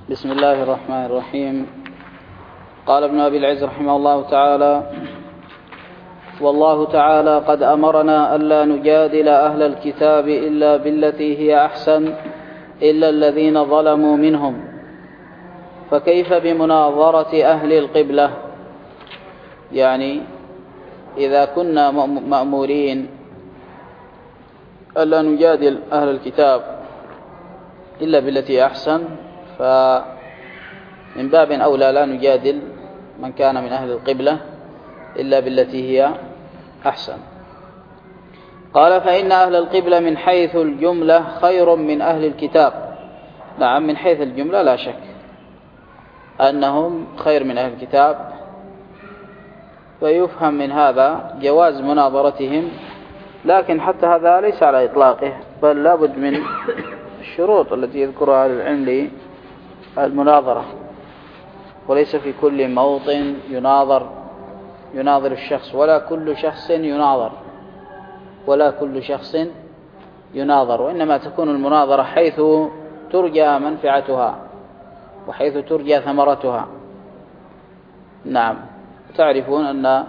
بسم الله الرحمن الرحيم. قال ابن أبي العز رحمه الله تعالى: والله تعالى قد أمرنا ألا نجادل أهل الكتاب إلا بالتي هي أحسن إلا الذين ظلموا منهم، فكيف بمناظرة أهل القبلة؟ يعني إذا كنا مأمورين ألا نجادل أهل الكتاب إلا بالتي أحسن، فمن باب أولى لا نجادل من كان من أهل القبلة إلا بالتي هي أحسن. قال: فإن أهل القبلة من حيث الجملة خير من أهل الكتاب. نعم، من حيث الجملة لا شك أنهم خير من أهل الكتاب، فيفهم من هذا جواز مناظرتهم، لكن حتى هذا ليس على إطلاقه، بل لابد من الشروط التي يذكرها العلم للمناظرة، وليس في كل موطن يناظر الشخص، ولا كل شخص يناظر، وإنما تكون المناظرة حيث ترجى منفعتها وحيث ترجى ثمرتها. نعم، تعرفون أن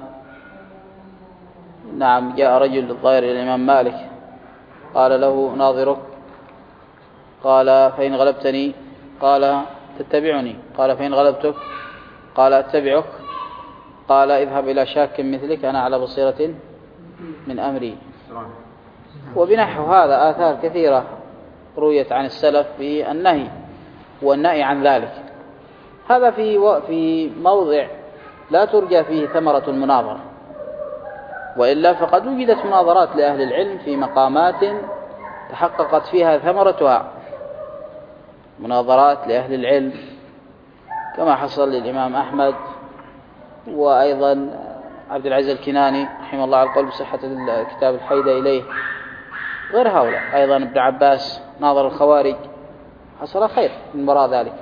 جاء رجل الظاهر إلى الإمام مالك قال له: ناظرك. قال: فإن غلبتني. قال: تتبعني. قال: فإن غلبتك. قال: أتبعك. قال: اذهب إلى شاك مثلك، أنا على بصيرة من أمري. وبنحو هذا آثار كثيرة رويت عن السلف في النهي والنهي عن ذلك. هذا في موضع لا ترجى فيه ثمرة المناظرة، وإلا فقد وجدت مناظرات لأهل العلم في مقامات تحققت فيها ثمرتها، مناظرات لأهل العلم كما حصل للإمام أحمد، وأيضا عبد العزيز الكناني رحمه الله على القول بصحة كتاب الحيدة إليه، غير هؤلاء. أيضا ابن عباس ناظر الخوارج، حصل خير من وراء ذلك.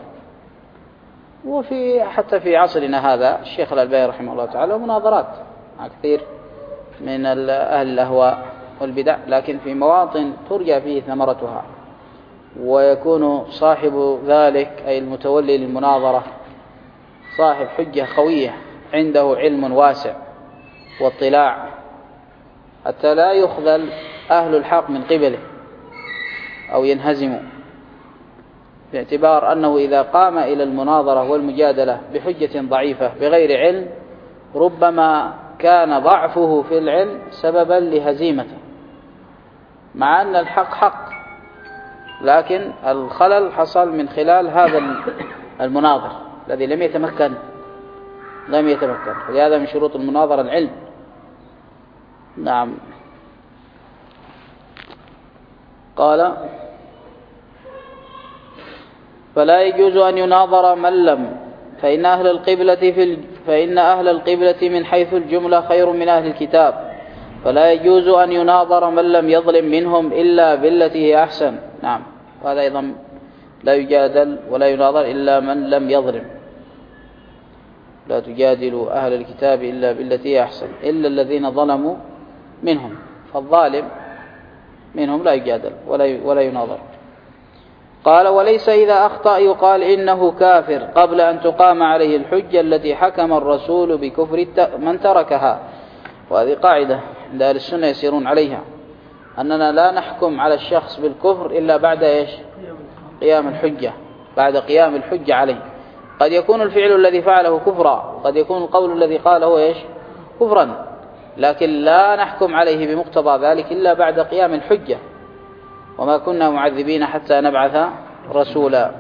حتى في عصرنا هذا الشيخ الألباني رحمه الله تعالى مناظرات مع كثير من أهل الأهواء والبدع، لكن في مواطن ترجى فيه ثمرتها، ويكون صاحب ذلك أي المتولي للمناظرة صاحب حجة قوية، عنده علم واسع واطلاع، حتى لا يخذل أهل الحق من قبله أو ينهزموا، باعتبار أنه إذا قام إلى المناظرة والمجادلة بحجة ضعيفة بغير علم، ربما كان ضعفه في العلم سببا لهزيمته، مع أن الحق حق، لكن الخلل حصل من خلال هذا المناظر الذي لم يتمكن. ولهذا من شروط المناظرة العلم. نعم. قال: فلا يجوز أن يناظر من لم، فإن أهل القبلة من حيث الجملة خير من أهل الكتاب، فلا يجوز أن يناظر من لم يظلم منهم إلا بالتي هي أحسن. نعم، وهذا أيضا لا يجادل ولا يناظر إلا من لم يظلم. لا تجادلوا أهل الكتاب إلا بالتي هي أحسن إلا الذين ظلموا منهم، فالظالم منهم لا يجادل ولا يناظر. قال: وليس إذا أخطأ يقال إنه كافر قبل أن تقام عليه الحجة التي حكم الرسول بكفر من تركها. وهذه قاعدة عند أهل السنة يسيرون عليها، أننا لا نحكم على الشخص بالكفر إلا بعد قيام الحجة، بعد قيام الحجة عليه. قد يكون الفعل الذي فعله كفرا، قد يكون القول الذي قاله كفرا، لكن لا نحكم عليه بمقتضى ذلك إلا بعد قيام الحجة. وما كنا معذبين حتى نبعث رسولا،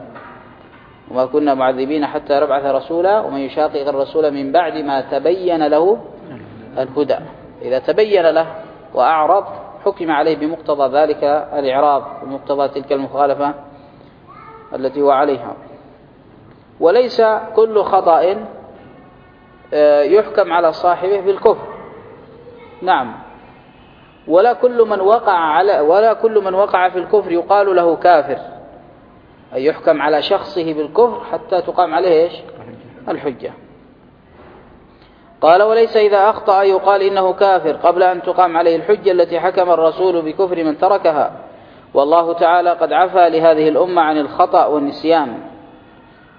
ومن يشاقق الرسول من بعد ما تبين له الهدى. إذا تبين له وأعرض حكم عليه بمقتضى ذلك الإعراض ومقتضى تلك المخالفة التي هو عليها. وليس كل خطأ يحكم على صاحبه بالكفر. نعم، ولا كل من وقع في الكفر يقال له كافر، أي يحكم على شخصه بالكفر حتى تقام عليه الحجة. قال: وليس إذا أخطأ يقال إنه كافر قبل أن تقام عليه الحجة التي حكم الرسول بكفر من تركها، والله تعالى قد عفى لهذه الأمة عن الخطأ والنسيان،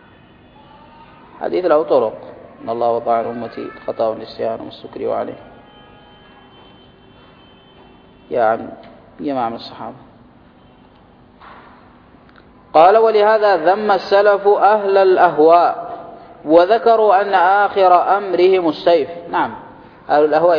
حديث له طرق: إن الله وضع عن أمتي الخطأ والنسيان والسكر وعليه، يعني جماعة من الصحابة. قال: ولهذا ذم السلف أهل الأهواء وذكروا أن آخر أمرهم السيف. نعم، أهل الأهواء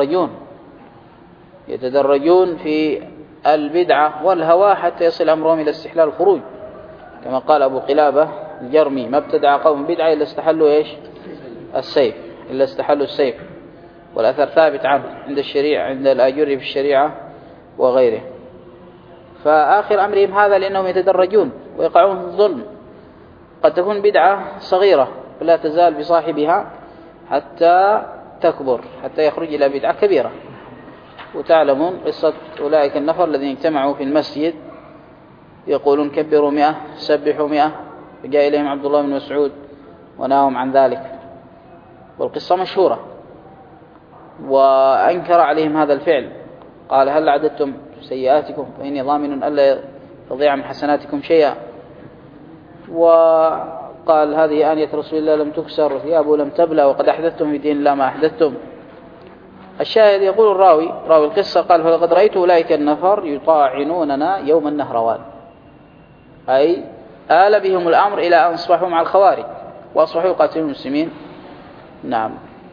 يتدرجون في البدعة والهوى حتى يصل أمرهم إلى استحلال الخروج، كما قال أبو قلابة الجرمي: ما ابتدع قوم بدعة إلا استحلوا إيش؟ السيف، إلا استحلوا السيف. والأثر ثابت عنه عند الشريعة، عند الآجري في الشريعة وغيره. فآخر أمرهم هذا لأنهم يتدرجون ويقعون في الظلم. قد تكون بدعة صغيرة فلا تزال بصاحبها حتى تكبر، حتى يخرج إلى بدعة كبيرة. وتعلمون قصة أولئك النفر الذين اجتمعوا في المسجد يقولون: كبروا 100، سبحوا 100، فجاء إليهم عبد الله بن مسعود ونهاهم عن ذلك، والقصة مشهورة. وأنكر عليهم هذا الفعل، قال: هل عددتم سيئاتكم فإني ضامن ألا تضيع من حسناتكم شيئا. وقال: هذه آنية رسول الله لم تكسر وثيابه لم تبلى وقد أحدثتم في دين الله ما أحدثتم. الشاهد، يقول راوي القصة: قال: فلقد رأيت أولئك النفر يطاعنوننا يوم النهروان، أي آل بهم الأمر إلى أن أصبحوا مع الخوارج وأصبحوا يقاتلون المسلمين. نعم.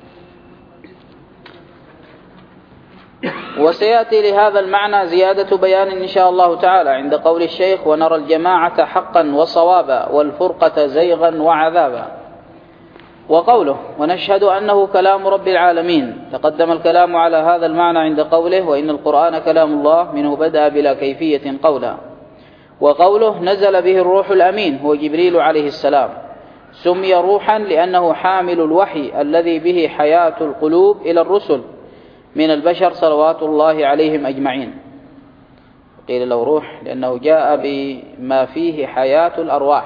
وسيأتي لهذا المعنى زيادة بيان إن شاء الله تعالى عند قول الشيخ: ونرى الجماعة حقا وصوابا والفرقة زيغا وعذابا. وقوله: ونشهد أنه كلام رب العالمين، تقدم الكلام على هذا المعنى عند قوله: وإن القرآن كلام الله منه بدأ بلا كيفية قولا. وقوله: نزل به الروح الأمين، هو جبريل عليه السلام، سمي روحا لأنه حامل الوحي الذي به حياة القلوب إلى الرسل من البشر صلوات الله عليهم أجمعين. قيل له روح لأنه جاء بما فيه حياة الأرواح.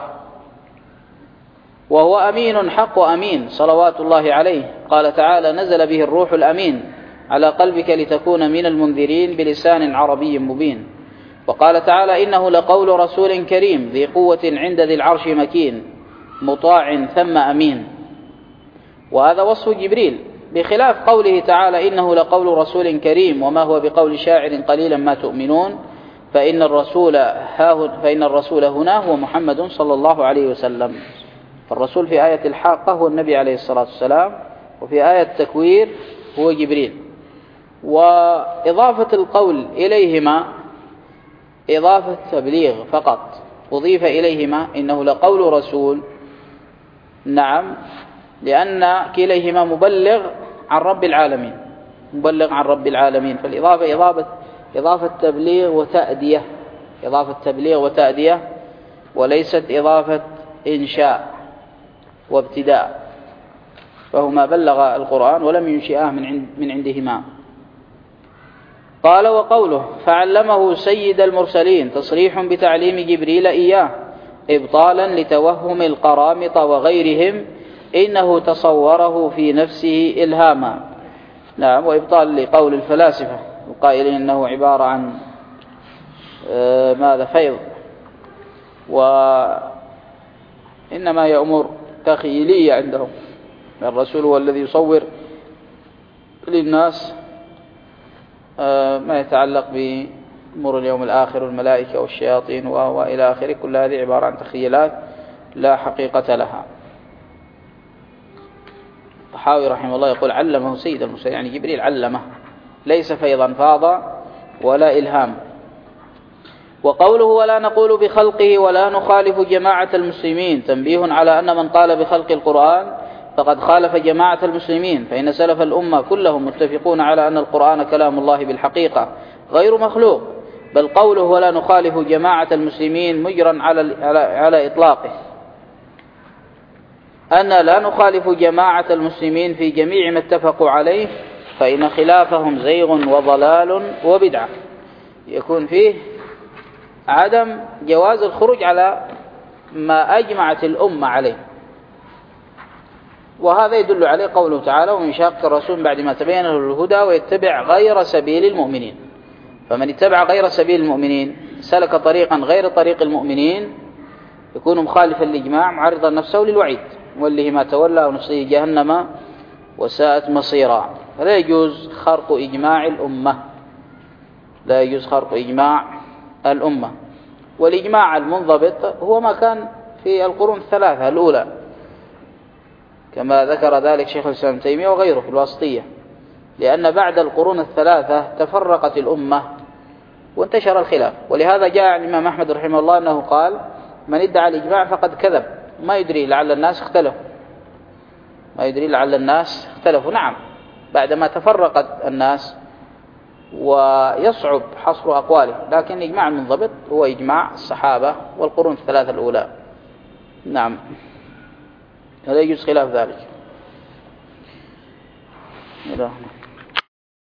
وهو أمين حق أمين صلوات الله عليه. قال تعالى: نزل به الروح الأمين على قلبك لتكون من المنذرين بلسان عربي مبين. وقال تعالى: إنه لقول رسول كريم ذي قوة عند ذي العرش مكين مطاع ثم أمين. وهذا وصف جبريل، بخلاف قوله تعالى: إنه لقول رسول كريم وما هو بقول شاعر قليلا ما تؤمنون، فإن الرسول هنا هو محمد صلى الله عليه وسلم. فالرسول في آية الحاقة هو النبي عليه الصلاة والسلام، وفي آية التكوير هو جبريل. وإضافة القول إليهما إضافة تبليغ فقط، أضيف إليهما إنه لقول رسول. نعم، لأن كليهما مبلغ عن رب العالمين، فالإضافة إضافة تبليغ وتأدية، وليست إضافة إنشاء وابتداء، فهما بلغ القرآن ولم ينشئه من عندهما. قال: وقوله: فعلمه سيد المرسلين، تصريح بتعليم جبريل إياه إبطالا لتوهم القرامطة وغيرهم، إنه تصوره في نفسه إلهاما. نعم، وإبطال لقول الفلاسفة القائلين إنه عبارة عن فيض، وإنما هي أمور تخيلية عندهم. الرسول هو الذي يصور للناس ما يتعلق بأمور اليوم الآخر والملائكة والشياطين وإلى آخره. كل هذه عبارة عن تخيلات لا حقيقة لها. الطحاوي رحمه الله يقول: علمه سيد المرسلين، يعني جبريل علمه، ليس فيضا فاض ولا إلهام. وقوله: ولا نقول بخلقه ولا نخالف جماعة المسلمين، تنبيه على أن من قال بخلق القرآن فقد خالف جماعة المسلمين، فإن سلف الأمة كلهم متفقون على أن القرآن كلام الله بالحقيقة غير مخلوق، بل قوله ولا نخالف جماعة المسلمين مجرا على إطلاقه، أن لا نخالف جماعة المسلمين في جميع ما اتفقوا عليه، فإن خلافهم زيغ وضلال وبدعة، يكون فيه عدم جواز الخروج على ما أجمعت الأمة عليه. وهذا يدل عليه قوله تعالى: ومن شاق الرسول بعد ما تبين له الهدى ويتبع غير سبيل المؤمنين. فمن اتبع غير سبيل المؤمنين، سلك طريقا غير طريق المؤمنين، يكون مخالفا للإجماع معرضا نفسه للوعيد. وله ما تولى ونصيه جهنم وساءت مصيرا. فلا يجوز خرق إجماع الأمة، لا يجوز خرق إجماع الأمة. والإجماع المنضبط هو ما كان في القرون الثلاثة الأولى، كما ذكر ذلك شيخ الإسلام ابن تيمية وغيره في الواسطية، لأن بعد القرون الثلاثة تفرقت الأمة وانتشر الخلاف. ولهذا جاء عن الإمام أحمد رحمه الله أنه قال: من ادعى الإجماع فقد كذب، ما يدري لعل الناس اختلفوا، ما يدري لعل الناس اختلفوا. نعم، بعدما تفرقت الناس ويصعب حصر أقواله، لكن الإجماع المنضبط هو إجماع الصحابة والقرون الثلاثة الأولى. نعم، لا يجوز خلاف ذلك.